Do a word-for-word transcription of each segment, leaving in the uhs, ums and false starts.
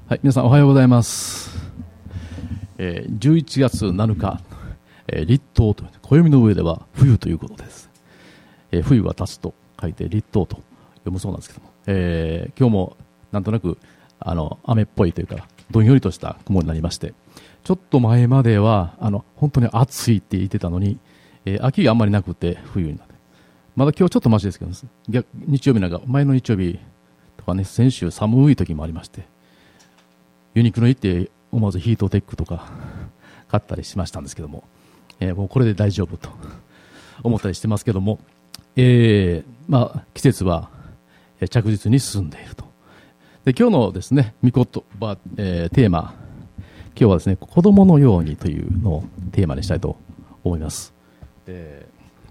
はい、皆さんおはようございます。えー、じゅういちがつなのか、えー、立冬と、暦の上では冬ということです。えー、冬は経つと書いて立冬と読むそうなんですけども、えー、今日もなんとなくあの雨っぽいというかどんよりとした雲になりまして、ちょっと前まではあの本当に暑いって言ってたのに、えー、秋があんまりなくて冬になって、まだ今日ちょっとマシですけど、逆日曜日なんか前の日曜日とかね、先週寒い時もありまして、ユニクロ行って思わずヒートテックとか買ったりしましたんですけども、えー、もうこれで大丈夫と思ったりしてますけども、えーまあ、季節は着実に進んでいると。で、今日のですね、御言葉、えー、テーマ、今日はですね、子供のようにというのをテーマにしたいと思います。え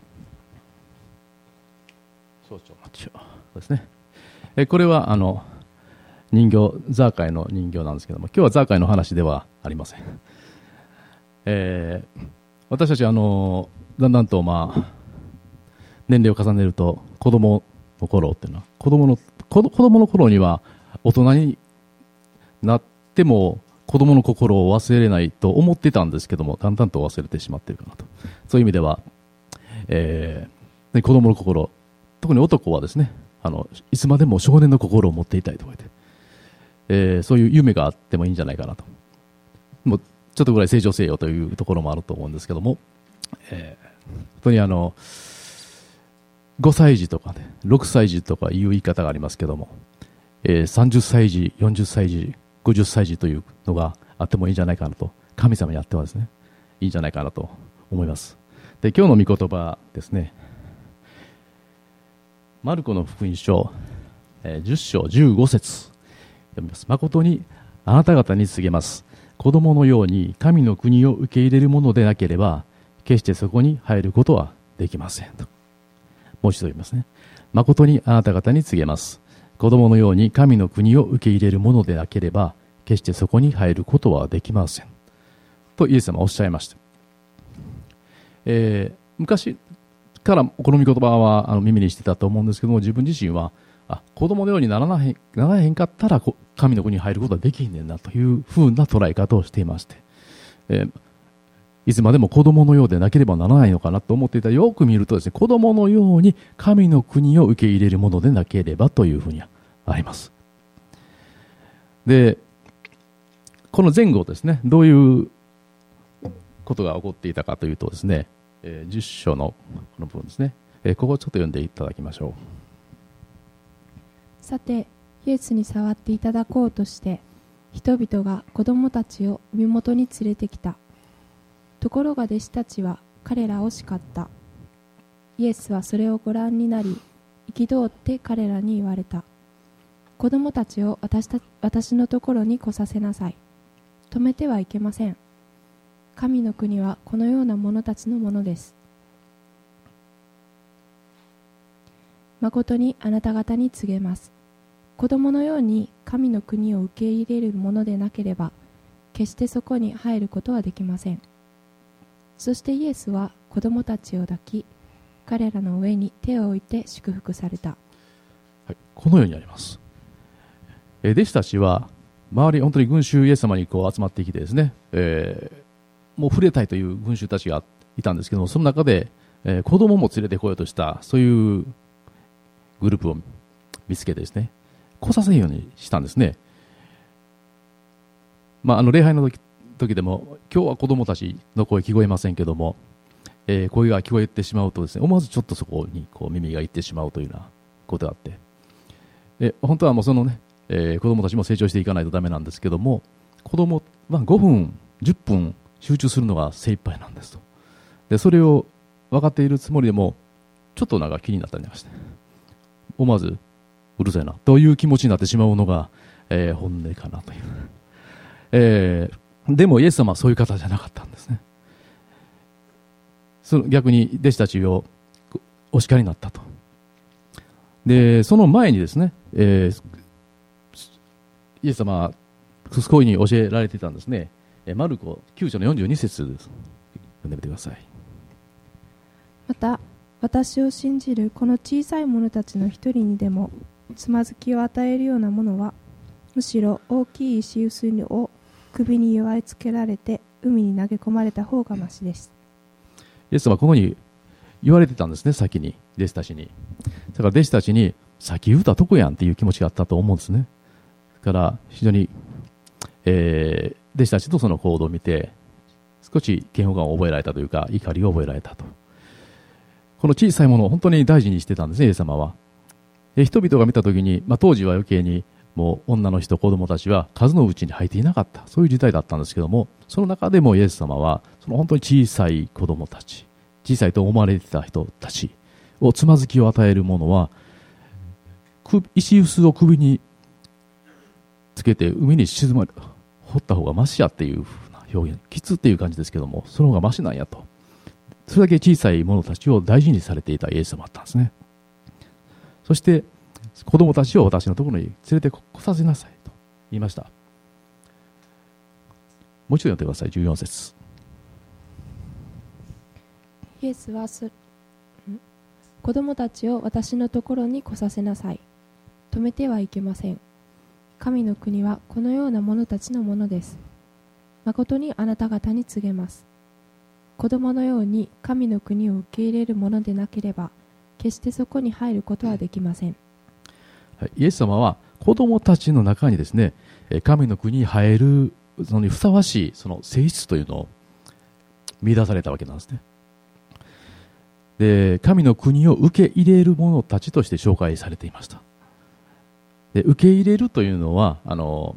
ー、そうですね。えー、これはあの人形、ザーカイの人形なんですけども、今日はザーカイの話ではありません。えー、私たちあのだんだんと、まあ、年齢を重ねると子供の頃っていうのは子供の子供の頃には大人になっても子供の心を忘れないと思ってたんですけども、だんだんと忘れてしまっているかなと。そういう意味では、えー、子供の心、特に男はですね、あのいつまでも少年の心を持っていたいとか言って、えー、そういう夢があってもいいんじゃないかなと。もうちょっとぐらい成長せよというところもあると思うんですけども、えー、本当にあのごさい児とかね、ろくさい児とかいう言い方がありますけども、えー、さんじゅっさい児、よんじゅっさい児、ごじゅっさい児というのがあってもいいんじゃないかなと、神様にやってはですね、いいんじゃないかなと思います。で、今日の御言葉ですね、マルコの福音書、えー、じゅっ章じゅうご節読みます。誠にあなた方に告げます。子供のように神の国を受け入れるものでなければ、決してそこに入ることはできませんと。もう一度言いますね。誠にあなた方に告げます。子供のように神の国を受け入れるものでなければ、決してそこに入ることはできません。とイエス様はおっしゃいました。えー、昔からこの御言葉はあの耳にしてたと思うんですけども、自分自身はあ子供のようにならなへん、ならへんかったら神の国に入ることはできんねんなというふうな捉え方をしていまして、えーいつまでも子供のようでなければならないのかなと思っていたら、よく見るとですね、子供のように神の国を受け入れるものでなければというふうにあります。で、この前後ですね、どういうことが起こっていたかというとですね、えー、じゅっ章のこの部分ですね、えー、ここをちょっと読んでいただきましょう。さて、イエスに触っていただこうとして人々が子供たちを身元に連れてきた。ところが弟子たちは彼らを叱った。イエスはそれをご覧になり、憤って彼らに言われた。子供たちを 私, た私のところに来させなさい。止めてはいけません。神の国はこのような者たちのものです。誠にあなた方に告げます。子供のように神の国を受け入れるものでなければ、決してそこに入ることはできません。そしてイエスは子供たちを抱き、彼らの上に手を置いて祝福された。 はい、このようにあります。え弟子たちは周り本当に群衆イエス様にこう集まってきてですね、えー、もう触れたいという群衆たちがいたんですけども、その中で、えー、子供も連れてこようとしたそういうグループを見つけてですね、来させんようにしたんですね。まあ、あの礼拝の時時でも、今日は子供たちの声聞こえませんけども、えー、声が聞こえてしまうとですね、思わずちょっとそこにこう耳がいってしまうというようなことがあって、え本当はもうそのね、えー、子供たちも成長していかないとダメなんですけども、子供はごふんじゅっぷん集中するのが精一杯なんですと。でそれを分かっているつもりでも、ちょっとなんか気になったりなんかして、思わずうるさいなという気持ちになってしまうのが、えー、本音かなという、えーでもイエス様はそういう方じゃなかったんですね。その逆に弟子たちをお叱りになったと。でその前にですね、えー、イエス様はこういうふうに教えられていたんですね。マルコきゅう章のよんじゅうに節です。読んでみてください。 また私を信じるこの小さい者たちの一人にでもつまずきを与えるようなものはむしろ大きい石臼を首に結いつけられて海に投げ込まれた方がましです。 イエス様はこのように言われてたんですね、先に弟子たちに。だから弟子たちに先言うたとこやんっていう気持ちがあったと思うんですね。だから非常に、えー、弟子たちとその行動を見て少し嫌悪感を覚えられたというか、怒りを覚えられたと。この小さいものを本当に大事にしてたんですね、イエス様は。え人々が見たときに、まあ、当時は余計にもう女の人、子供たちは数のうちに入っていなかった、そういう時代だったんですけども、その中でもイエス様はその本当に小さい子供たち、小さいと思われていた人たちをつまずきを与えるものは、石臼を首につけて海に沈まれ掘った方がましやっていうふうな表現、きつっていう感じですけども、その方がましなんやと。それだけ小さい者たちを大事にされていたイエス様だったんですね。そして子供たちを私のところに連れてこさせなさいと言いました。もう一度読んでください。じゅうよん節。 イエスはす子供たちを私のところに来させなさい。止めてはいけません。神の国はこのような者たちのものです。誠にあなた方に告げます。子供のように神の国を受け入れるものでなければ、決してそこに入ることはできません。 はい、イエス様は子供たちの中にですね、神の国に入るそのにふさわしいその性質というのを見出されたわけなんですね。で、神の国を受け入れる者たちとして紹介されていました。で、受け入れるというのはあの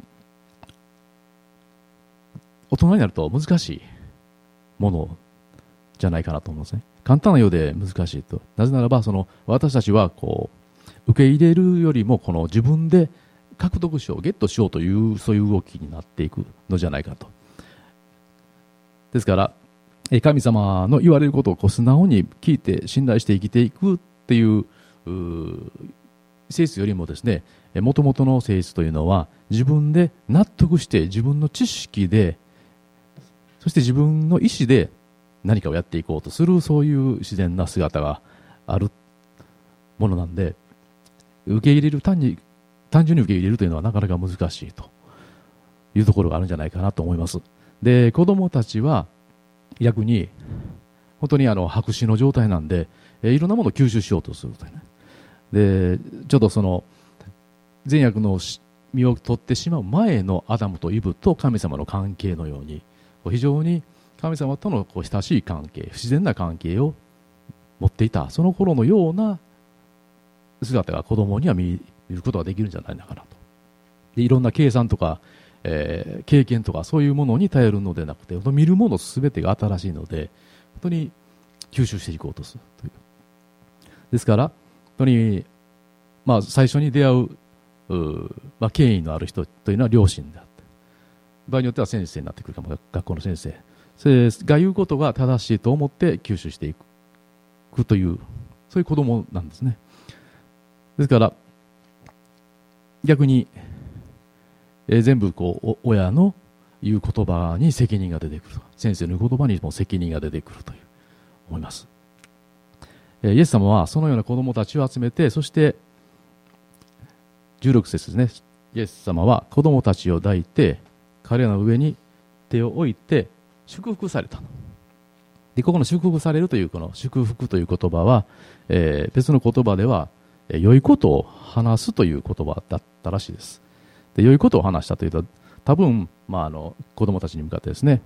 大人になると難しいものじゃないかなと思うんですね。簡単なようで難しいと。なぜならばその私たちはこう受け入れるよりもこの自分で獲得しよう、ゲットしようというそういう動きになっていくのじゃないかと。ですから神様の言われることをこう素直に聞いて信頼して生きていくっていう、う性質よりもですね、もともとの性質というのは自分で納得して自分の知識で、そして自分の意思で何かをやっていこうとする、そういう自然な姿があるものなんで、受け入れる単に単純に受け入れるというのはなかなか難しいというところがあるんじゃないかなと思います。で、子供たちは逆に本当にあの白紙の状態なんで、えいろんなものを吸収しようとするというね。で、ちょっとその善悪の実を取ってしまう前のアダムとイブと神様の関係のように、非常に神様とのこう親しい関係、不自然な関係を持っていた、その頃のような姿が子供には見ることができるんじゃないかなと。で、いろんな計算とか、えー、経験とかそういうものに頼るのでなくて、見るものすべてが新しいので、本当に吸収していこうとするという。ですから、本当に、まあ、最初に出会う、うまあ、権威のある人というのは両親であって、場合によっては先生になってくるかも、学校の先生。それが言うことが正しいと思って吸収していくという、そういう子供なんですね。ですから逆に、えー、全部こう親の言う言葉に責任が出てくる、先生の言う言葉にも責任が出てくるという思います。えー、イエス様はそのような子供たちを集めて、そしてじゅうろく節ですね。イエス様は子供たちを抱いて彼らの上に手を置いて祝福された。で、ここの祝福されるというこの祝福という言葉は、えー、別の言葉では良いことを話すという言葉だったらしいです。で、良いことを話したというと、多分、まあ、あの子供たちに向かってですね、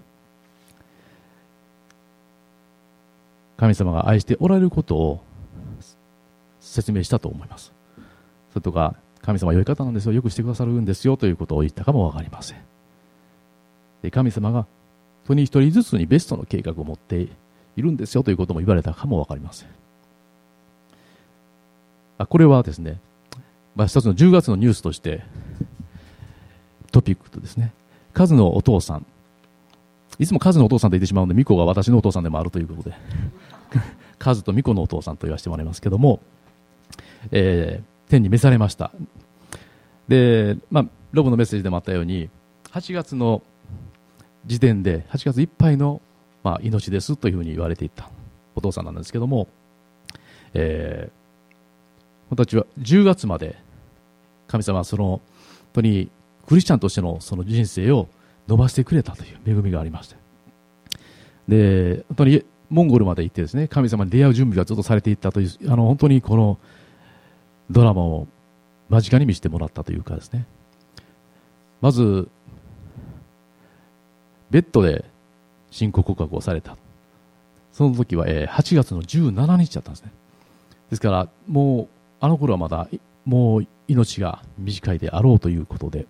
神様が愛しておられることを説明したと思います。それとか、神様は良い方なんですよ、よくしてくださるんですよということを言ったかもわかりません。で、神様が本当に一人ずつにベストの計画を持っているんですよということも言われたかもわかりません。あ、これはですね、まあ、一つのじゅうがつのニュースとしてトピックとですね、カズのお父さん、いつもカズのお父さんと言ってしまうので、ミコが私のお父さんでもあるということでカズとミコのお父さんと言わせてもらいますけども、えー、天に召されました。で、まあ、ロブのメッセージでもあったように、はちがつの時点ではちがついっぱいの、まあ、命ですというふうに言われていたお父さんなんですけども、えー、私たちはじゅうがつまで神様はその本当にクリスチャンとしてのその人生を伸ばしてくれたという恵みがありまして、で本当にモンゴルまで行ってですね、神様に出会う準備がずっとされていったという、あの本当にこのドラマを間近に見せてもらったというかですね、まずベッドで信仰告白をされた。その時ははちがつのじゅうしちにちだったんですね。ですからもうあの頃はまだもう命が短いであろうということで、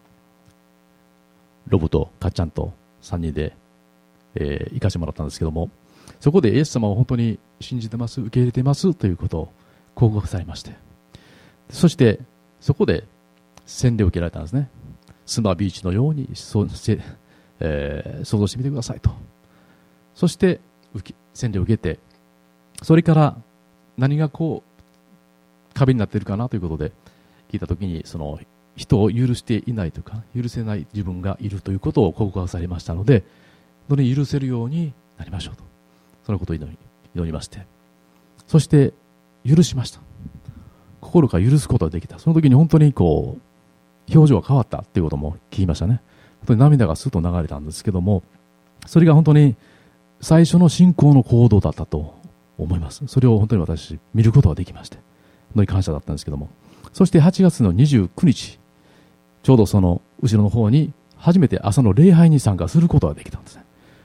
ロブとかっちゃんとさんにんで、えー、行かせてもらったんですけども、そこでイエス様を本当に信じてます、受け入れてますということを告白されまして、そしてそこで洗礼を受けられたんですね。スマビーチのようにそうせ、えー、想像してみてくださいと。そして受け洗礼を受けて、それから何がこう壁になっているかなということで聞いたときに、その人を許していないとか許せない自分がいるということを告白されましたので、それに許せるようになりましょうと、そのことを祈り祈りまして、そして許しました。心から許すことができた。その時に本当にこう表情が変わったということも聞きましたね。本当に涙がスッと流れたんですけども、それが本当に最初の信仰の行動だったと思います。それを本当に私見ることができまして、本当に感謝だったんですけども、そしてはちがつのにじゅうくにち、ちょうどその後ろの方に初めて朝の礼拝に参加することができたんですね。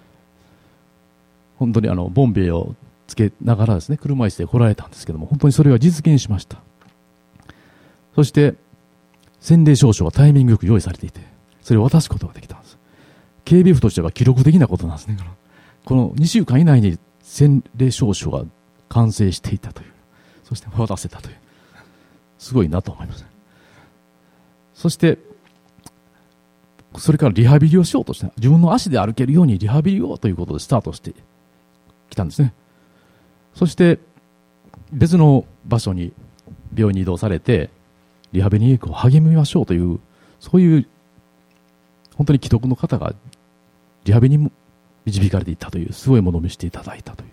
本当にあのボンベをつけながらですね、車椅子で来られたんですけども、本当にそれが実現しました。そして洗礼証書はタイミングよく用意されていて、それを渡すことができたんです。警備府としては記録的なことなんですね。このにしゅうかん以内に洗礼証書が完成していたという、そして渡せたという、すごいなと思います。そしてそれからリハビリをしようとして、自分の足で歩けるようにリハビリをということでスタートしてきたんですね。そして別の場所に病院に移動されて、リハビリに励みましょうという、そういう本当に既得の方がリハビリに導かれていったという、すごいものを見せていただいたという。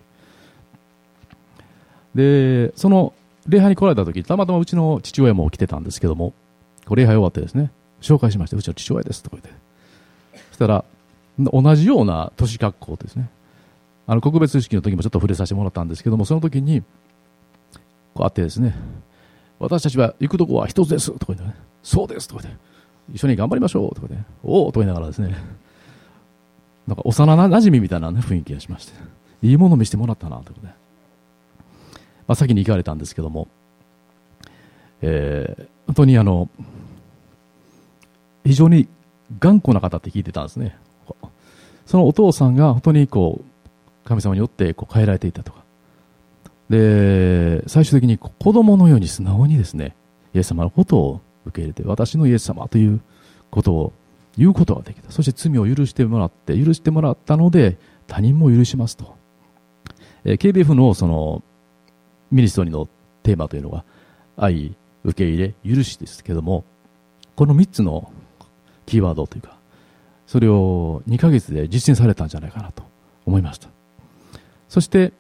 でその礼拝に来られた時、たまたまうちの父親も来てたんですけども、礼拝終わってですね、紹介しまして、うちの父親ですとか言って、そしたら同じような年格好ですね、あの告別式の時もちょっと触れさせてもらったんですけども、その時にこうあってですね、私たちは行くとこは一つですとか言って、ね、そうですとか言って、一緒に頑張りましょうとか言って、おおとか言いながらですね、なんか幼なじみみたいな、ね、雰囲気がしまして、いいものを見せてもらったなということで、まあ、先に行かれたんですけども、えー、本当にあの非常に頑固な方って聞いてたんですね。そのお父さんが本当にこう神様によってこう変えられていたとかで、最終的に子供のように素直にですね、イエス様のことを受け入れて、私のイエス様ということを言うことができた。そして罪を許してもらって許してもらったので他人も許しますと、えー、ケービーエフ のそのミニストリーのテーマというのが愛、受け入れ、許しですけども、このみっつのキーワードというか、それをにかげつで実践されたんじゃないかなと思いました。そして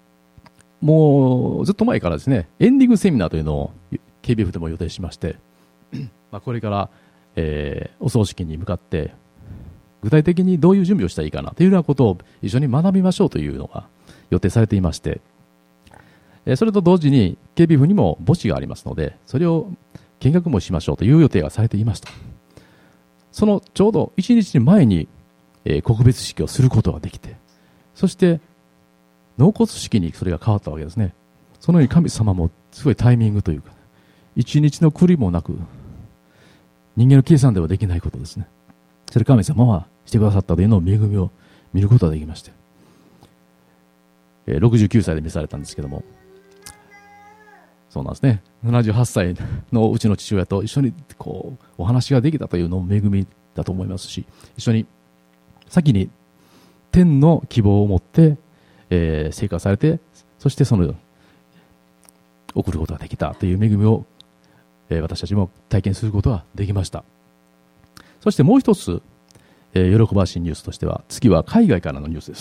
もうずっと前からですね、エンディングセミナーというのを ケービーエフ でも予定しましてまあこれから、えー、お葬式に向かって具体的にどういう準備をしたらいいかなというようなことを一緒に学びましょうというのが予定されていまして、それと同時に ケービーエフ にも墓地がありますので、それを見学もしましょうという予定がされていました。そのちょうどいちにち前に、えー、告別式をすることができて、そして納骨式にそれが変わったわけですね。そのように神様もすごいタイミングというか、一日の繰りもなく人間の計算ではできないことですね。それ神様はしてくださったというのを恵みを見ることができまして、えー、ろくじゅうきゅうさいで召されたんですけども、そうなんですね、ななじゅうはっさいのうちの父親と一緒にこうお話ができたというのも恵みだと思いますし、一緒に先に天の希望を持って、えー、生活されて、そしてその送ることができたという恵みを、えー、私たちも体験することができました。そしてもう一つ、えー、喜ばしいニュースとしては、次は海外からのニュースです。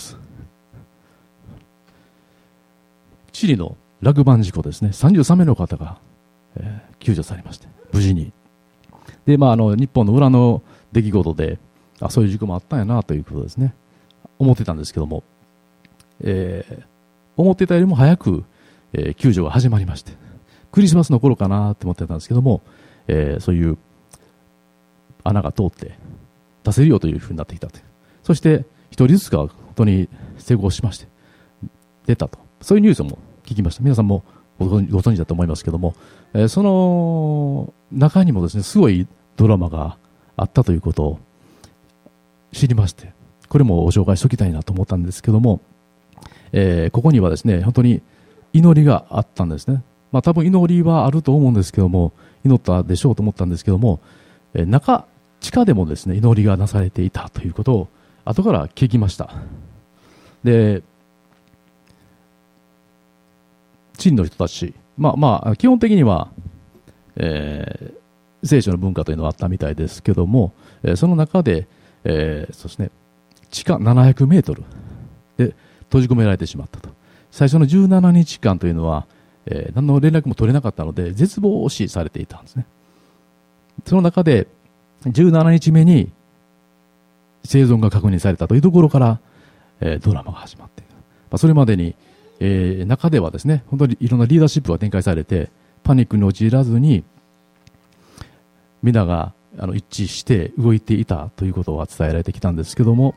チリの落盤事故ですね、さんじゅうさんめいの方が、えー、救助されまして無事に。 で、まあ、あの日本の裏の出来事で、あ、そういう事故もあったんやなということですね、思ってたんですけども、えー、思ってたよりも早く、えー、救助が始まりまして、クリスマスの頃かなと思ってたんですけども、えー、そういう穴が通って出せるよというふうになってきたと。そして一人ずつが本当に成功しまして出たと、そういうニュースも聞きました。皆さんもご存知だと思いますけども、えー、その中にもですね、すごいドラマがあったということを知りまして、これもご紹介しておきたいなと思ったんですけども、えー、ここにはですね、本当に祈りがあったんですね。まあ、多分祈りはあると思うんですけども、祈ったでしょうと思ったんですけども、えー、中地下でもですね、祈りがなされていたということを後から聞きました。で、地の人たち、まあまあ基本的には、えー、聖書の文化というのはあったみたいですけども、えー、その中で、えー、そうですね、地下ななひゃくメートルで閉じ込められてしまったと。最初のじゅうななにちかんというのは、えー、何の連絡も取れなかったので絶望視されていたんですね。その中でじゅうななにちめに生存が確認されたというところから、えー、ドラマが始まっている。まあ、それまでに、えー、中ではですね、本当にいろんなリーダーシップが展開されて、パニックに陥らずに皆があの一致して動いていたということが伝えられてきたんですけども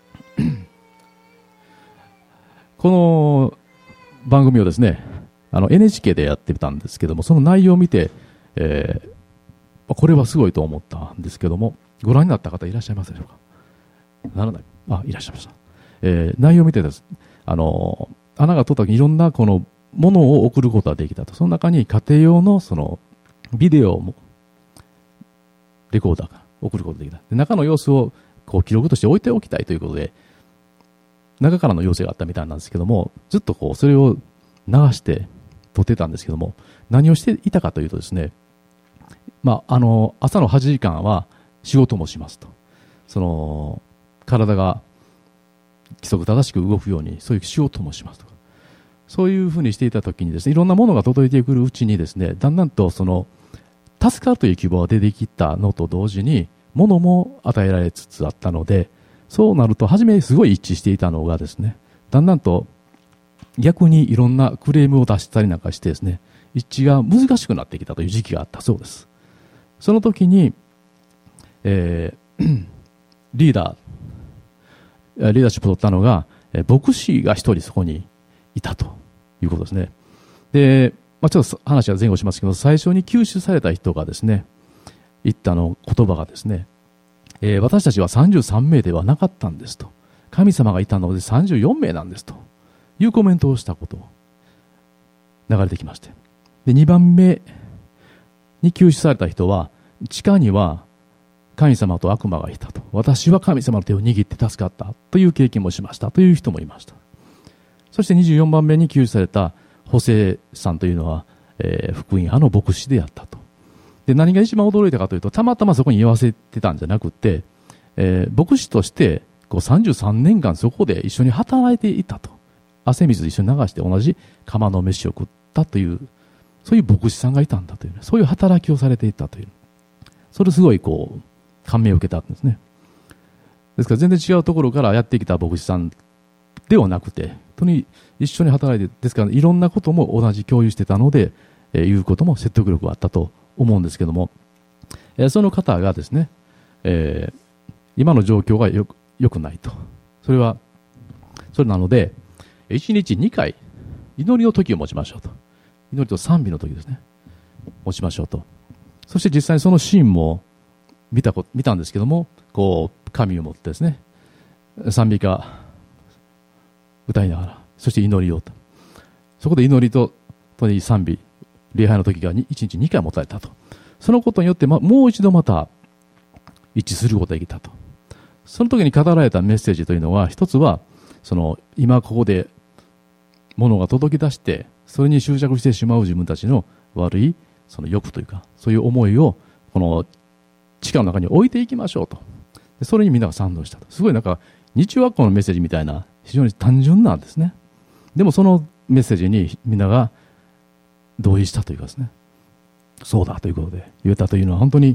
この番組をですね、あの エヌエイチケー でやってたんですけども、その内容を見て、えー、これはすごいと思ったんですけども、ご覧になった方いらっしゃいますでしょうか。ならない、あ、いらっしゃいました。えー、内容を見てです、あの穴が通った時にいろんなこのものを送ることができたと。その中に家庭用のそのビデオもレコーダーから送ることができた。で、中の様子をこう記録として置いておきたいということで、中からの要請があったみたいなんですけども、ずっとこうそれを流して撮ってたんですけども、何をしていたかというとですね、まあ、あの朝のはちじかんは仕事もしますと。その体が規則正しく動くようにそういう仕事もしますと。そういうふうにしていたときにですね、いろんなものが届いてくるうちにですね、だんだんとその助かるという希望が出てきたのと同時に物も与えられつつあったので、そうなると初めすごい一致していたのがですね、だんだんと逆にいろんなクレームを出したりなんかしてですね、一致が難しくなってきたという時期があったそうです。その時に、えー、リーダーリーダーシップを取ったのが牧師が一人そこにいたということですね。で、まあ、ちょっと話は前後しますけど、最初に救出された人がですね、言ったの言葉がですね、えー、私たちはさんじゅうさんめいではなかったんですと。神様がいたのでさんじゅうよんめいなんですというコメントをしたことを流れてきまして。で、にばんめに救出された人は、地下には神様と悪魔がいたと。私は神様の手を握って助かったという経験もしましたという人もいました。そしてにじゅうよんばんめに救出されたホセさんというのは、えー、福音派の牧師であったと。で、何が一番驚いたかというと、たまたまそこに居合わせてたんじゃなくて、えー、牧師としてこうさんじゅうさんねんかんそこで一緒に働いていたと。汗水一緒に流して同じ釜の飯を食ったという、そういう牧師さんがいたんだという、ね、そういう働きをされていたという、それすごいこう感銘を受けたんですね。ですから全然違うところからやってきた牧師さんではなくて、本当に一緒に働いて、ですからいろんなことも同じ共有してたので、えー、言うことも説得力があったと思うんですけども、えー、その方がですね、えー、今の状況がよく、よくないと。それは、それなので、いちにちにかい祈りの時を持ちましょうと。祈りと賛美の時ですね。持ちましょうと。そして実際にそのシーンも見たこ、見たんですけども、こう、紙を持ってですね、賛美歌歌いながら、そして祈りをと。そこで祈りと賛美、礼拝の時がいちにちにかい持たれたと。そのことによって、ま、もう一度また一致することができたと。その時に語られたメッセージというのは、一つは、その今ここで物が届き出して、それに執着してしまう自分たちの悪いその欲というか、そういう思いをこの地下の中に置いていきましょうと。でそれにみんなが賛同したと。すごいなんか日中学校のメッセージみたいな非常に単純なんですね。でもそのメッセージにみんなが同意したというかですね、そうだということで言えたというのは本当に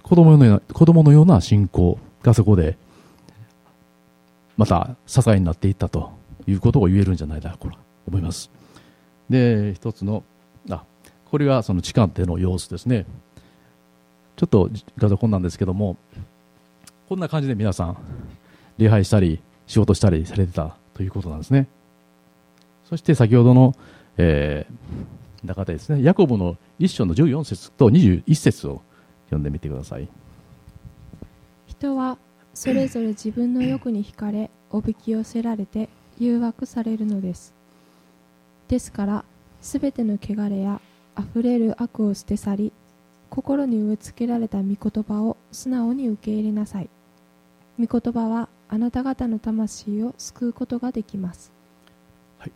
子供のような、子供のような信仰がそこでまた支えになっていったということを言えるんじゃないかと思います。で、一つの、あ、これがその地下での様子ですね。ちょっと画像こんなんですけども、こんな感じで皆さん礼拝したり仕事したりされてたということなんですね。そして先ほどの、えー、中でですね、ヤコブの一章のじゅうよん節とにじゅういち節を読んでみてください。 人はそれぞれ自分の欲に惹かれおびき寄せられて誘惑されるのです。ですからすべての汚れやあふれる悪を捨て去り、心に植え付けられた御言葉を素直に受け入れなさい。御言葉はあなた方の魂を救うことができます。 はい、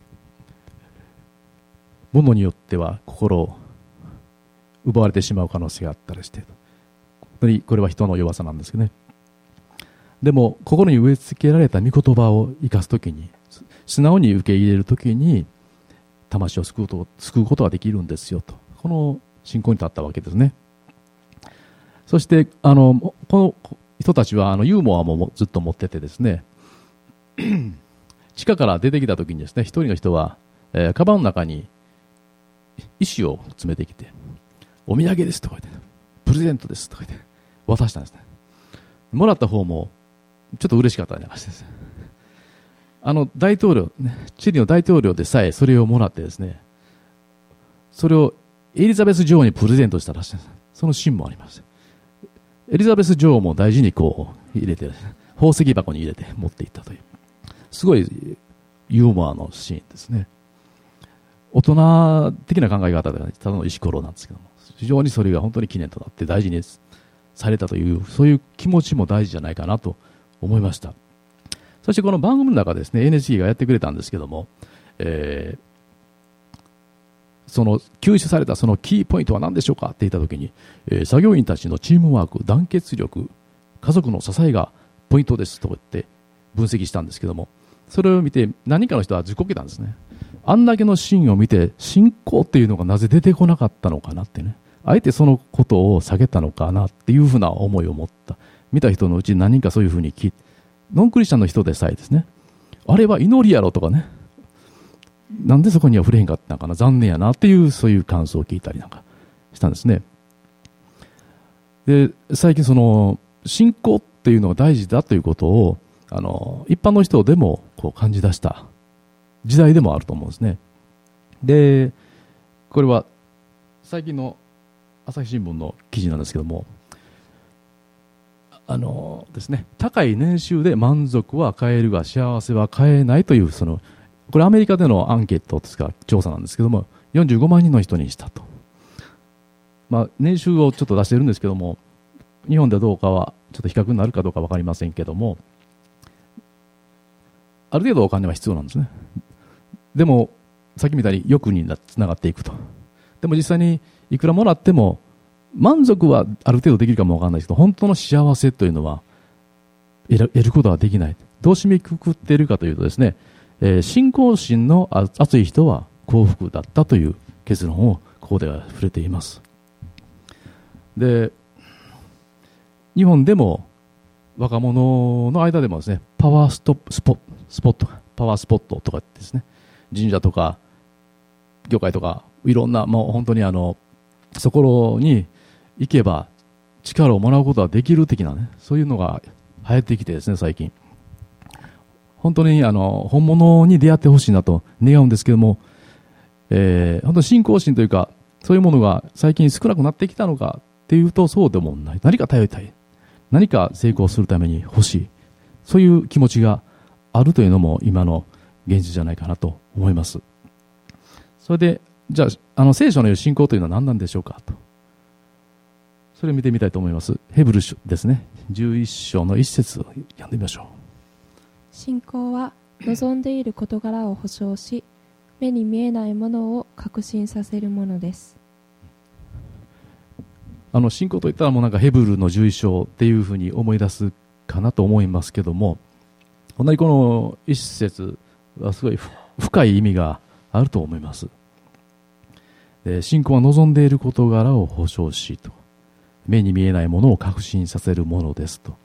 物によっては心を奪われてしまう可能性があったりして、本当にこれは人の弱さなんですけどね。でも心に植え付けられた御言葉を生かすときに、素直に受け入れるときに魂を救うと、救うことができるんですよと、この信仰に立ったわけですね。そしてあのこの人たちはあのユーモアもずっと持っててですね地下から出てきたときにですね、一人の人は、えー、カバンの中に石を詰めてきて、お土産ですとか言って、プレゼントですとか言って渡したんですね。もらった方もちょっと嬉しかったりなんかしてですね、あの大統領、ね、チリの大統領でさえそれをもらってですね、それをエリザベス女王にプレゼントしたらしいんです。そのシーンもあります。エリザベス女王も大事にこう入れて、宝石箱に入れて持っていったという、すごいユーモアのシーンですね。大人的な考え方ではただの石ころなんですけども、非常にそれが本当に記念となって大事にされたという、そういう気持ちも大事じゃないかなと思いました。そしてこの番組の中でですね、エヌエイチシー がやってくれたんですけども、えーその吸収されたそのキーポイントは何でしょうかって言ったときに、えー、作業員たちのチームワーク、団結力、家族の支えがポイントですと言って分析したんですけども、それを見て何かの人はずっこけたんですね。あんだけのシーンを見て信仰っていうのがなぜ出てこなかったのかなってね、あえてそのことを下げたのかなっていうふうな思いを持った。見た人のうち何人かそういうふうに聞いて、ノンクリスチャンの人でさえですね、あれは祈りやろとかね、なんでそこには触れへんかったのかな、残念やなっていう、そういう感想を聞いたりなんかしたんですね。で、最近その信仰っていうのが大事だということをあの一般の人でもこう感じ出した時代でもあると思うんですね。で、これは最近の朝日新聞の記事なんですけども、あのですね、高い年収で満足は買えるが幸せは買えないという、そのこれアメリカでのアンケートですか、調査なんですけども、よんじゅうごまんにんの人にしたと。まあ、年収をちょっと出してるんですけども、日本でどうかはちょっと比較になるかどうか分かりませんけども、ある程度お金は必要なんですね。でもさっきみたいに欲につながっていくと。でも実際にいくらもらっても満足はある程度できるかも分からないですけど、本当の幸せというのは得ることはできない。どう締めくくっているかというとですね、えー、信仰心の熱い人は幸福だったという結論をここでは触れています。で、日本でも若者の間でもですね、パワーストスポスポットパワースポットとかですね、神社とか業界とかいろんな、もう本当にあのそこに行けば力をもらうことができる的なね、そういうのが流行ってきてですね、最近本当にあの本物に出会ってほしいなと願うんですけども、えー、本当に信仰心というかそういうものが最近少なくなってきたのかっていうとそうでもない。何か頼りたい、何か成功するために欲しい、そういう気持ちがあるというのも今の現実じゃないかなと思います。それでじゃあ、あの聖書の言う信仰というのは何なんでしょうかと、それを見てみたいと思います。ヘブル書ですね、じゅういっ章の一節を読んでみましょう。 信仰は望んでいる事柄を保証し、目に見えないものを確信させるものです。 あの信仰といったらもうなんかヘブルのじゅういっ章っていうふうに思い出すかなと思いますけども、同じこの一節はすごい深い意味があると思います。で、信仰は望んでいる事柄を保証しと、 目に見えないものを確信させるものですと。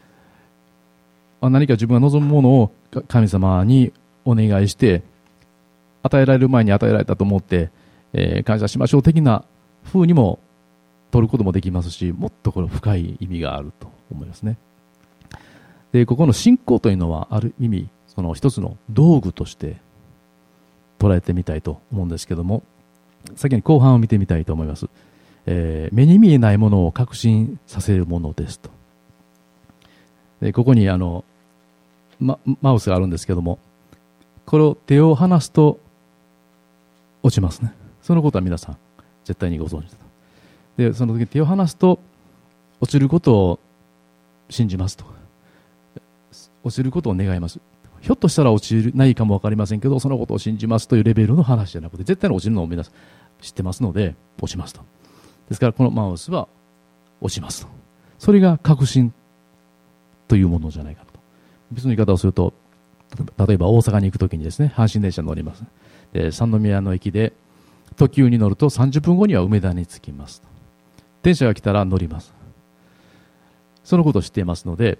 何か自分が望むものを神様にお願いして与えられる前に与えられたと思って、えー、感謝しましょう的な風にも取ることもできますし、もっとこれ深い意味があると思いますね。でここの信仰というのはある意味その一つの道具として捉えてみたいと思うんですけども、先に後半を見てみたいと思います。えー、目に見えないものを確信させるものですと。でここにあのマ, マウスがあるんですけども、これを手を離すと落ちますね。そのことは皆さん絶対にご存知だと。でその時手を離すと落ちることを信じますと、落ちることを願います。ひょっとしたら落ちないかも分かりませんけど、そのことを信じますというレベルの話じゃなくて、絶対に落ちるのを皆さん知ってますので落ちますと。ですからこのマウスは落ちますと。それが確信というものじゃないかと。別の言い方をすると、例えば大阪に行くときにですね、阪神電車に乗ります。で三宮の駅で特急に乗るとさんじゅっぷんごには梅田に着きますと。電車が来たら乗ります。そのことを知っていますので、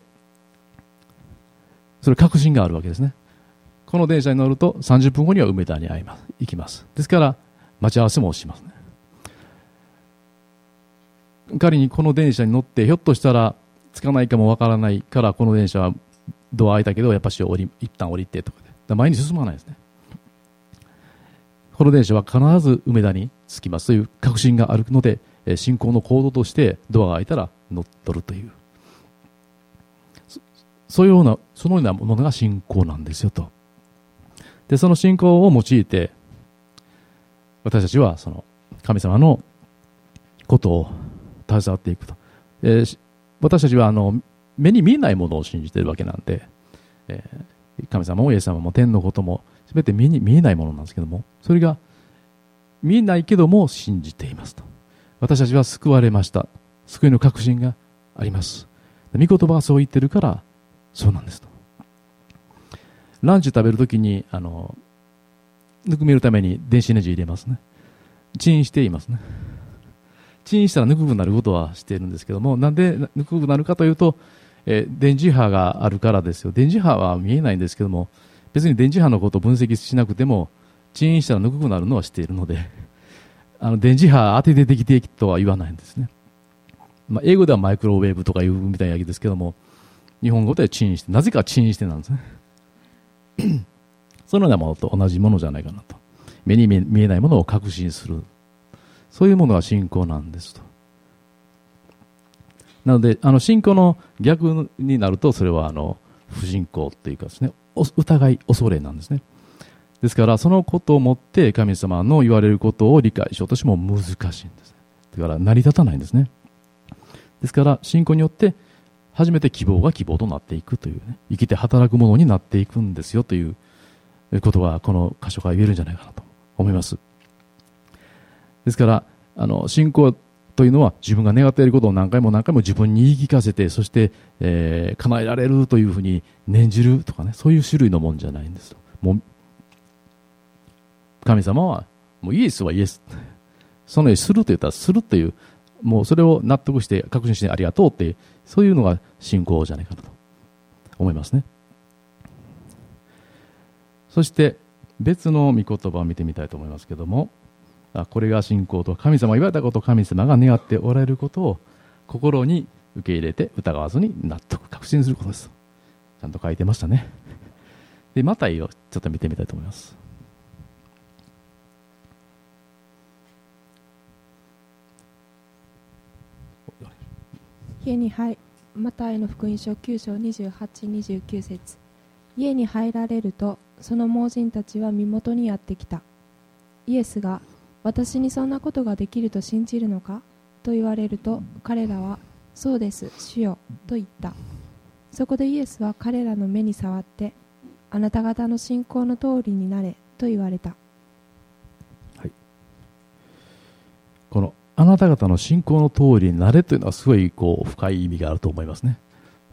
それ確信があるわけですね。この電車に乗るとさんじゅっぷんごには梅田に会います、行きます。ですから待ち合わせもしますね。仮にこの電車に乗ってひょっとしたら着かないかもわからないから、この電車はドア開いたけどやっぱし降り一旦降りてとかで前に進まないですね。この電車は必ず梅田に着きますという確信があるので、信仰の行動としてドアが開いたら乗っ取るという、そういうようなそのようなものが信仰なんですよと。でその信仰を用いて私たちはその神様のことを携わっていくと。えー、私たちはあの目に見えないものを信じているわけなんで、えー、神様もイエス様も天のことも全て目に見えないものなんですけども、それが見えないけども信じていますと。私たちは救われました。救いの確信があります。御言葉がそう言ってるからそうなんですと。ランチ食べるときにあのぬくめるために電子レンジ入れますね。チンしていますね。チンしたらぬくくなることはしているんですけども、なんでぬくくなるかというと、えー、電磁波があるからですよ。電磁波は見えないんですけども、別に電磁波のことを分析しなくてもチンしたらぬくくなるのは知っているので、あの電磁波当ててできてとは言わないんですね。まあ、英語ではマイクロウェーブとか言うみたいですけども、日本語ではチンして、なぜかチンしてなんですね。そのようなものと同じものじゃないかなと。目に見えないものを確信する、そういうものが信仰なんですと。なのであの信仰の逆になると、それはあの不信仰というかですね、疑い恐れなんですね。ですからそのことをもって神様の言われることを理解しようとしても難しいんです。だから成り立たないんですね。ですから信仰によって初めて希望が希望となっていくというね、生きて働くものになっていくんですよということはこの箇所から言えるんじゃないかなと思います。ですからあの信仰というのは自分が願っていることを何回も何回も自分に言い聞かせて、そして、えー、叶えられるというふうに念じるとかね、そういう種類のもんじゃないんですよ。もう神様はもうイエスはイエス、そのようにすると言ったらするという、もうそれを納得して確信してありがとうっていう、そういうのが信仰じゃないかなと思いますね。そして別の御言葉を見てみたいと思いますけども、これが信仰と、神様が言われたことを神様が願っておられることを心に受け入れて疑わずに納得確信することです。ちゃんと書いてましたね。でマタイをちょっと見てみたいと思います。 家に入マタイの福音書きゅう章にじゅうはち、にじゅうきゅう節。家に入られるとその盲人たちは身元にやってきた。イエスが、私にそんなことができると信じるのかと言われると、彼らは、そうです、主よと言った。そこでイエスは彼らの目に触って、あなた方の信仰の通りになれと言われた。 はい、このあなた方の信仰の通りになれというのはすごいこう深い意味があると思いますね。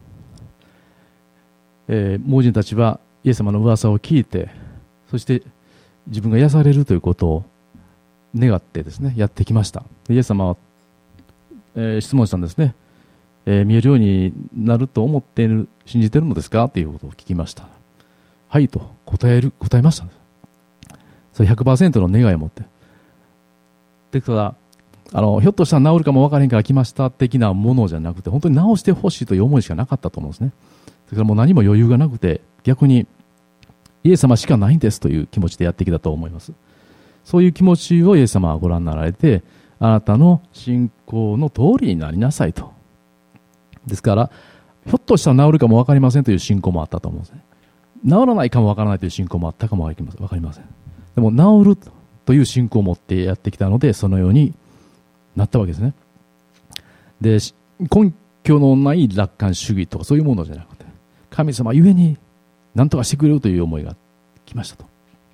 えー、盲人たちはイエス様の噂を聞いて、そして自分が癒されるということを願ってですねやってきました。イエス様はえー質問したんですね。えー見えるようになると思っている、信じているのですかということを聞きました。はいと答える、答えました。それ ひゃくパーセント の願いを持って。ですから、あの、ひょっとしたら治るかも分からへんから来ました的なものじゃなくて、本当に治してほしいという思いしかなかったと思うんですね。それからもう何も余裕がなくて、逆に、イエス様しかないんですという気持ちでやってきたと思います。そういう気持ちをイエス様はご覧になられて、あなたの信仰の通りになりなさいと。ですから、ひょっとしたら治るかも分かりませんという信仰もあったと思うんですね。治らないかも分からないという信仰もあったかも分かりません。でも治るという信仰を持ってやってきたので、そのようになったわけですね。で、根拠のない楽観主義とかそういうものじゃなくて、神様ゆえに何とかしてくれるという思いが来ましたと。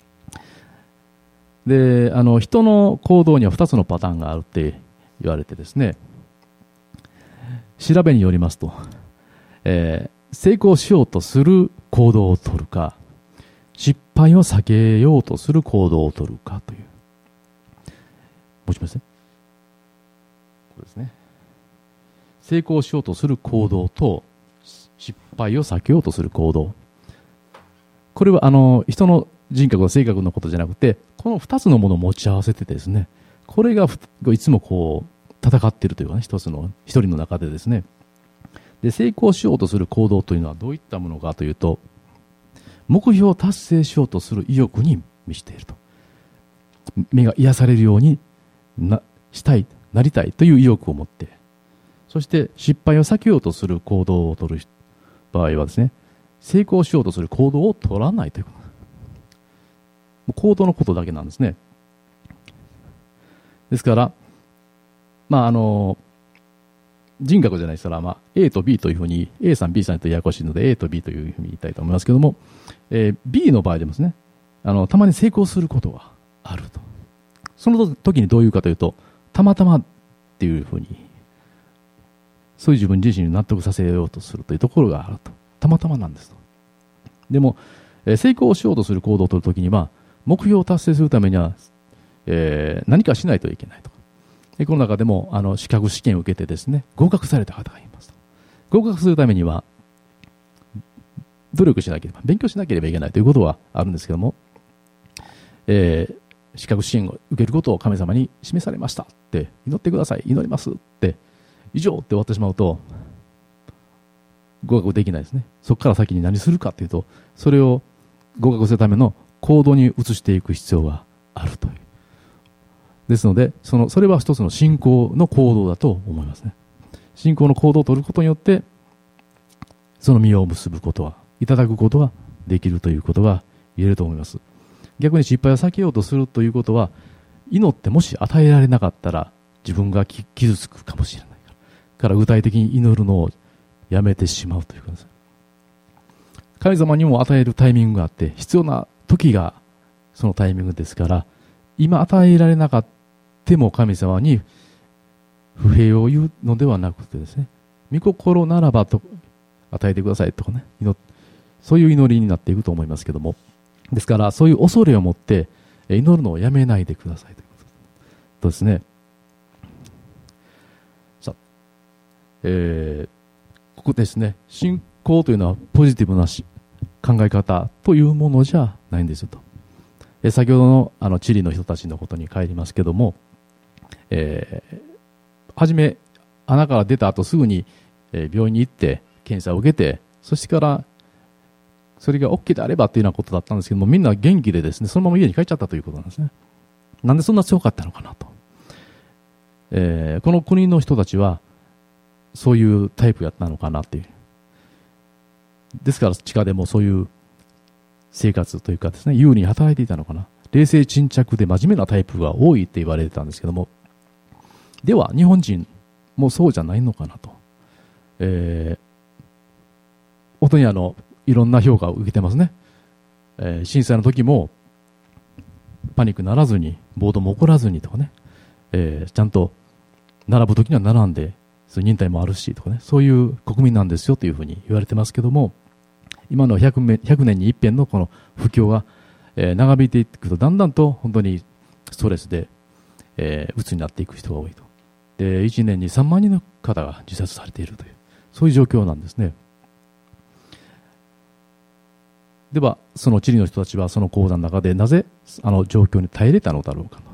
で、あの人の行動にはふたつのパターンがあるって言われてですね、調べによりますと、えー成功しようとする行動を取るか、失敗を避けようとする行動を取るかという。もしもしね。これですね。成功しようとする行動と、失敗を避けようとする行動。これは、あの、人の人格の性格のことじゃなくて、この二つのものを持ち合わせてですね、これがいつもこう、戦っているというかね、一つの、一人の中でですね、で成功しようとする行動というのはどういったものかというと、目標を達成しようとする意欲に満ちていると。目が癒されるようになしたい、なりたいという意欲を持って、そして失敗を避けようとする行動を取る場合はですね、成功しようとする行動を取らないということ。行動のことだけなんですね。ですから、まああの、人格じゃないですから、まあ、A と B というふうに、A さん、B さんとややこしいので、A と B というふうに言いたいと思いますけども、えー、B の場合でもですね、あの、たまに成功することがあると。その時にどういうかというと、たまたまっていうふうに、そういう自分自身に納得させようとするというところがあると。たまたまなんですと。でも、えー、成功しようとする行動を取るときには、目標を達成するためには、えー、何かしないといけないと。でこの中でもあの資格試験を受けてですね、合格された方がいますと。合格するためには努力しなければ、勉強しなければいけないということはあるんですけども、えー、資格試験を受けることを神様に示されましたって祈ってください、祈りますって以上って終わってしまうと合格できないですね。そこから先に何するかというと、それを合格するための行動に移していく必要があるという。ですので、その、それは一つの信仰の行動だと思いますね。信仰の行動を取ることによって、その実を結ぶことは、いただくことができるということが言えると思います。逆に失敗を避けようとするということは、祈ってもし与えられなかったら、自分が傷つくかもしれないから。から具体的に祈るのをやめてしまうということです。神様にも与えるタイミングがあって、必要な時がそのタイミングですから、今与えられなかったでも神様に不平を言うのではなくてですね、御心ならばと与えてくださいとかね、そういう祈りになっていくと思いますけども、ですからそういう恐れを持って祈るのをやめないでくださいということですね。さあ、えー、ここですね、信仰というのはポジティブな考え方というものじゃないんですよと。え先ほどのあのチリの人たちのことに帰りますけども、えー、はじめ穴から出た後すぐに、えー、病院に行って検査を受けて、そしてからそれが OK であればというようなことだったんですけども、みんな元気でですね、そのまま家に帰っちゃったということなんですね。なんでそんな強かったのかなと、えー、この国の人たちはそういうタイプやったのかなっていう。ですから地下でもそういう生活というかですね、有利に働いていたのかな。冷静沈着で真面目なタイプが多いって言われてたんですけども、では日本人もそうじゃないのかなと、えー、本当にあのいろんな評価を受けてますね。えー、震災の時もパニックならずに、暴動も起こらずにとかね、えー、ちゃんと並ぶ時には並んで、そういう忍耐もあるしとかね、そういう国民なんですよというふうに言われてますけども、今のひゃくねんに一遍のこの不況が、えー、長引いていくと、だんだんと本当にストレスで、えー、鬱になっていく人が多いと。 でいちねんにさんまんにんの方が自殺されているという、そういう状況なんですね。ではそのチリの人たちはその鉱山の中でなぜあの状況に耐えれたのだろうかと。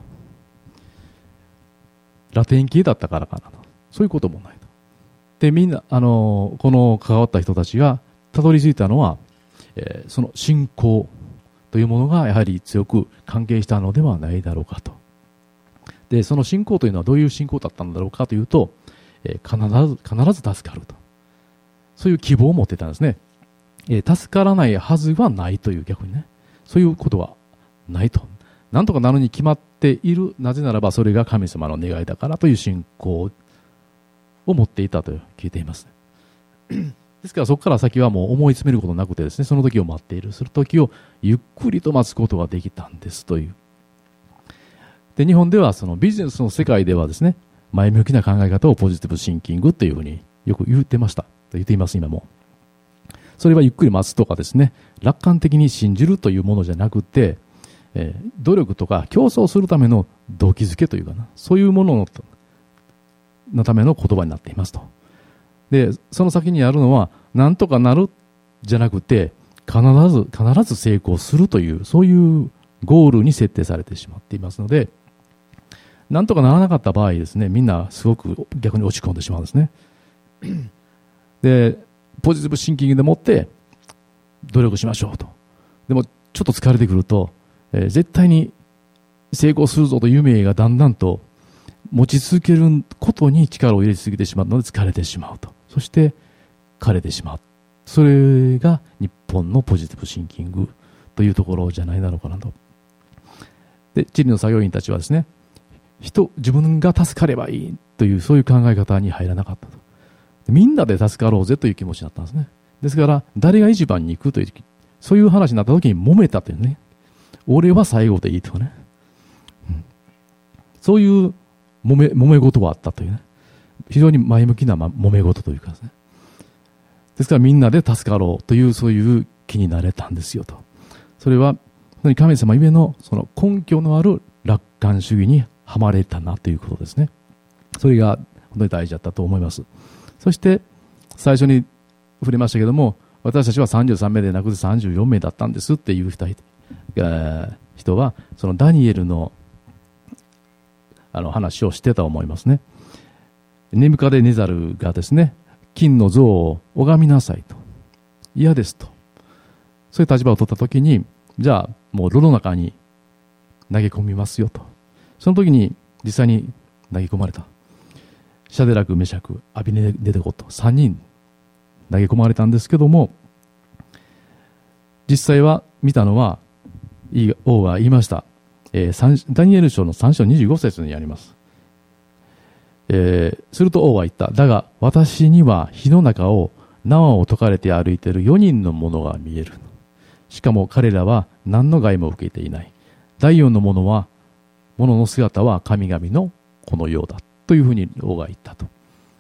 ラテン系だったからかなと、そういうこともないと。でみんなあのこの関わった人たちがたどり着いたのは、えー、その信仰というものがやはり強く関係したのではないだろうかと。でその信仰というのはどういう信仰だったんだろうかというと、えー、必ず必ず助かると、そういう希望を持っていたんですね。えー、助からないはずはないという、逆にね、そういうことはないと、なんとかなるに決まっている、なぜならばそれが神様の願いだからという信仰を持っていたと聞いています。ですからそこから先はもう思い詰めることなくてですね、その時を待っている、その時をゆっくりと待つことができたんですという。で日本ではそのビジネスの世界ではですね、前向きな考え方をポジティブシンキングというふうによく言ってましたと言っています。今もそれはゆっくり待つとかですね、楽観的に信じるというものじゃなくて、えー、努力とか競争するための動機づけというかな、そういうもの の, のための言葉になっていますと。でその先にあるのはなんとかなるじゃなくて、必ず必ず成功するという、そういうゴールに設定されてしまっていますので、なんとかならなかった場合ですね、みんなすごく逆に落ち込んでしまうんですね。でポジティブシンキングでもって努力しましょうと。でもちょっと疲れてくると、えー、絶対に成功するぞという夢がだんだんと持ち続けることに力を入れすぎてしまうので疲れてしまうと、そして枯れてしまう。それが日本のポジティブシンキングというところじゃないだろうかなと。でチリの作業員たちはですね、人自分が助かればいいというそういう考え方に入らなかったと。みんなで助かろうぜという気持ちだったんですね。ですから誰が一番に行くという、そういう話になった時に揉めたというね、俺は最後でいいとかね、うん、そういう揉め揉め事はあったというね、非常に前向きな揉め事というかですね。ですからみんなで助かろうというそういう気になれたんですよと。それは神様ゆえのその根拠のある楽観主義にはまれたなということですね。それが本当に大事だったと思います。そして最初に触れましたけども、私たちはさんじゅうさんめいでなくてさんじゅうよんめいだったんですっていう人はそのダニエルのあの話をしてたと思いますね。ネブカデネザルがですね、金の像を拝みなさいと、嫌ですと、そういう立場を取ったときに、じゃあもう炉の中に投げ込みますよと。その時に実際に投げ込まれたシャデラク、メシャク、アビネデコとさんにん投げ込まれたんですけども、実際は見たのは王が言いました。えー、ダニエル書のさん章にじゅうご節にあります。えー、すると王は言った。だが私には火の中を縄を解かれて歩いているよにんの者が見える。しかも彼らは何の害も受けていない。第四の者は者の姿は神々のこのようだというふうに王が言ったと。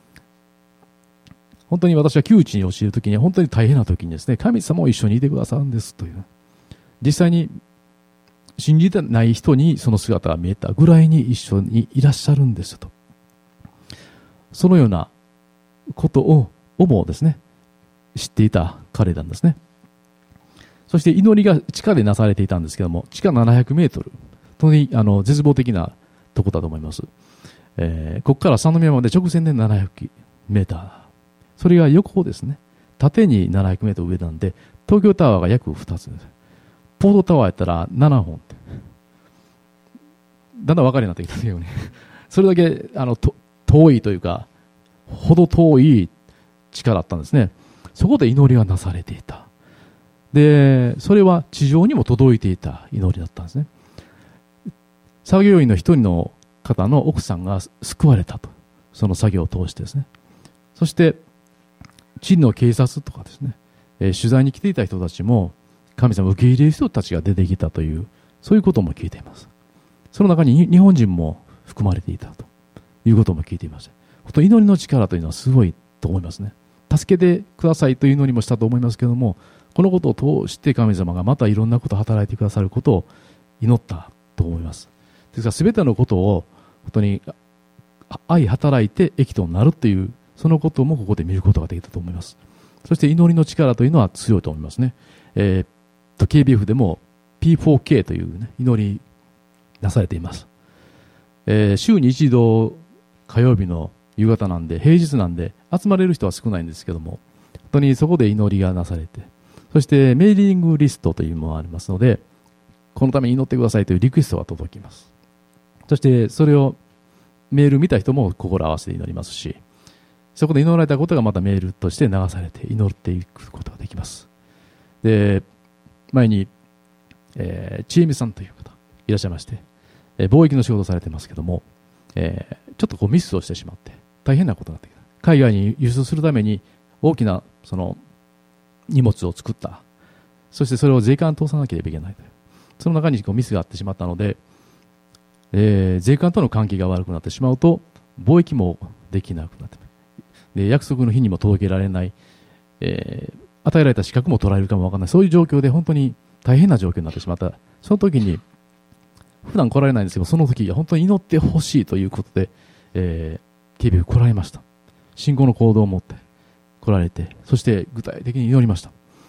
本当に私は窮地に陥るときに、本当に大変なときにですね、神様も一緒にいてくださるんですという、実際に信じてない人にその姿が見えたぐらいに一緒にいらっしゃるんですと。そのようなことをもですね、知っていた彼なんですね。そして祈りが地下でなされていたんですけども、地下ななひゃくメートル、本当にあの絶望的なところだと思います。えー、ここから三宮まで直線でななひゃくメーター、それが横ですね、縦にななひゃくメートル上なんで、東京タワーが約ふたつです。ポートタワーやったらななほんって、だんだん分かりになってきたようにそれだけあのと遠いというか、ほど遠い地下だったんですね。そこで祈りがなされていた。でそれは地上にも届いていた祈りだったんですね。作業員の一人の方の奥さんが救われたと、その作業を通してですね。そして地の警察とかですね、えー、取材に来ていた人たちも神様を受け入れる人たちが出てきたという、そういうことも聞いています。その中に日本人も含まれていたということも聞いています。本当に祈りの力というのはすごいと思いますね。助けてくださいという祈りもしたと思いますけれども、このことを通して神様がまたいろんなことを働いてくださることを祈ったと思います。ですから全てのことを本当に愛働いて益となるというそのこともここで見ることができたと思います。そして祈りの力というのは強いと思いますね。えー、と ケービーエフ でも ピーフォーケー という、ね、祈りなされています。えー、週に一度火曜日の夕方なんで平日なんで集まれる人は少ないんですけども、本当にそこで祈りがなされて、そしてメーリングリストというものがありますので、このために祈ってくださいというリクエストが届きます。そしてそれをメール見た人も心合わせて祈りますし、そこで祈られたことがまたメールとして流されて祈っていくことができます。で、前に、えー、ちえみさんという方いらっしゃいまして、えー、貿易の仕事をされてますけども、えー、ちょっとこうミスをしてしまって大変なことになってきた。海外に輸出するために大きなその荷物を作った。そしてそれを税関通さなければいけないという。その中にこうミスがあってしまったので、えー、税関との関係が悪くなってしまうと貿易もできなくなって、で約束の日にも届けられない、えー、与えられた資格も取られるかもわからない、そういう状況で本当に大変な状況になってしまった。その時に普段来られないんですけど、その時本当に祈ってほしいということで、えー、ケービーエフ来られました。信仰の行動を持って来られて、そして具体的に祈りました。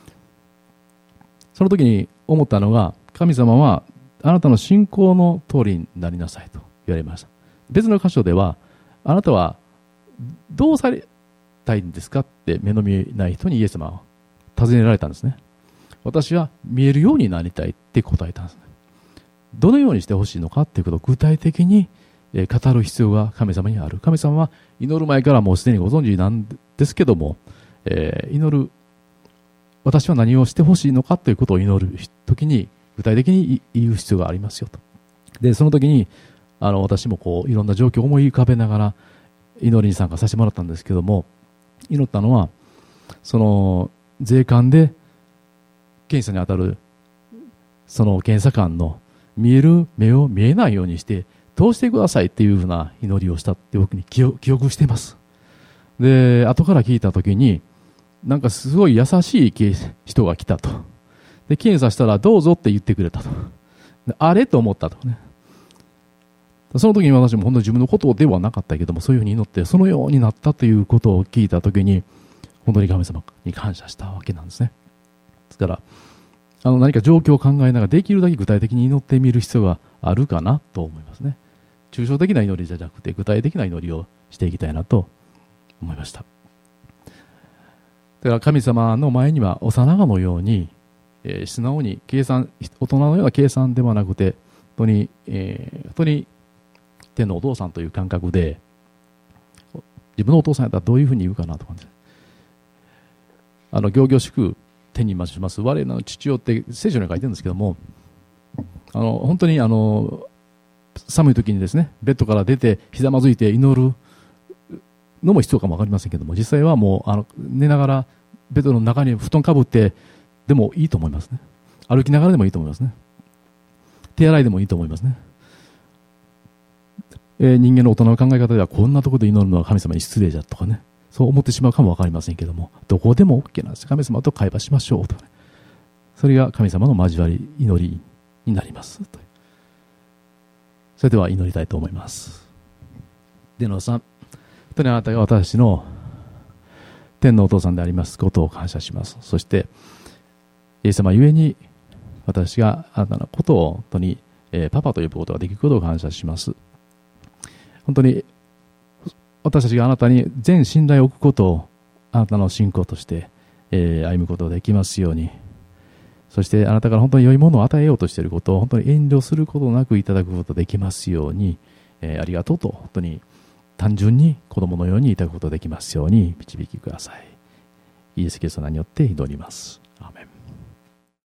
その時に思ったのが、神様はあなたの信仰の通りになりなさいと言われました。別の箇所では、あなたはどうされたいんですかって目の見えない人にイエス様は尋ねられたんですね。私は見えるようになりたいって答えたんですね。どのようにしてほしいのかっていうことを具体的に語る必要が神様にある。神様は祈る前からもうすでにご存知なんですけども、えー、祈る私は何をしてほしいのかということを祈るときに具体的に言う必要がありますよと。でその時にあの私もこういろんな状況を思い浮かべながら祈りに参加させてもらったんですけども、祈ったのはその税関で検査に当たるその検査官の見える目を見えないようにして通してくださいっていうふうな祈りをしたって僕に記憶しています。で後から聞いた時になんかすごい優しい人が来たと。で検査したらどうぞって言ってくれたと。であれと思ったとね。その時に私も本当に自分のことではなかったけども、そういうふうに祈ってそのようになったということを聞いた時に本当に神様に感謝したわけなんですね。ですからあの何か状況を考えながらできるだけ具体的に祈ってみる必要があるかなと思いますね。抽象的な祈りじゃなくて具体的な祈りをしていきたいなと思いました。だから神様の前には幼子のように、えー、素直に計算、大人のような計算ではなくて本当に、えー、本当に天のお父さんという感覚で、自分のお父さんやったらどういうふうに言うかなとか、ね、あの仰々しく天に増します我らの父よって聖書に書いてるんですけども、あの本当にあの寒い時にですねベッドから出てひざまずいて祈るのも必要かも分かりませんけども、実際はもうあの寝ながらベッドの中に布団かぶってでもいいと思いますね。歩きながらでもいいと思いますね。手洗いでもいいと思いますね。えー、人間の大人の考え方ではこんなところで祈るのは神様に失礼だとかね、そう思ってしまうかも分かりませんけども、どこでも OK なんです。神様と会話しましょうと、ね、それが神様の交わり祈りになりますと。それでは祈りたいと思います。天皇さん、本当にあなたが私の天のお父さんでありますことを感謝します。そしてイエス様ゆえに私があなたのことを本当に、えー、パパと呼ぶことができることを感謝します。本当に私たちがあなたに全信頼を置くことをあなたの信仰として、えー、歩むことができますように、そしてあなたから本当に良いものを与えようとしていることを本当に遠慮することなくいただくことができますように、えー、ありがとうと本当に単純に子供のようにいただくことができますように導きください。イエス・キリストの名によって祈ります。アーメン。